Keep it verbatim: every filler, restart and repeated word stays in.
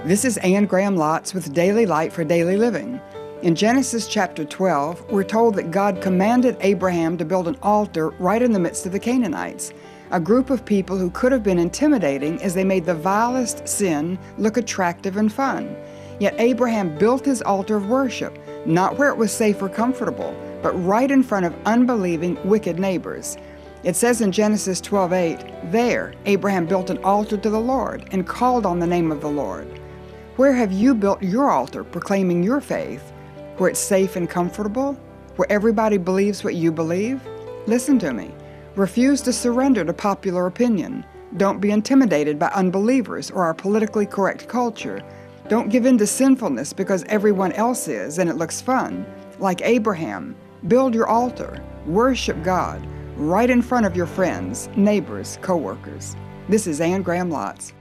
This is Anne Graham Lotz with Daily Light for Daily Living. In Genesis chapter twelve, we're told that God commanded Abraham to build an altar right in the midst of the Canaanites, a group of people who could have been intimidating as they made the vilest sin look attractive and fun. Yet Abraham built his altar of worship, not where it was safe or comfortable, but right in front of unbelieving, wicked neighbors. It says in Genesis twelve eight, "There Abraham built an altar to the Lord and called on the name of the Lord." Where have you built your altar proclaiming your faith? Where it's safe and comfortable? Where everybody believes what you believe? Listen to me. Refuse to surrender to popular opinion. Don't be intimidated by unbelievers or our politically correct culture. Don't give in to sinfulness because everyone else is and it looks fun. Like Abraham, build your altar. Worship God right in front of your friends, neighbors, co-workers. This is Anne Graham Lotz.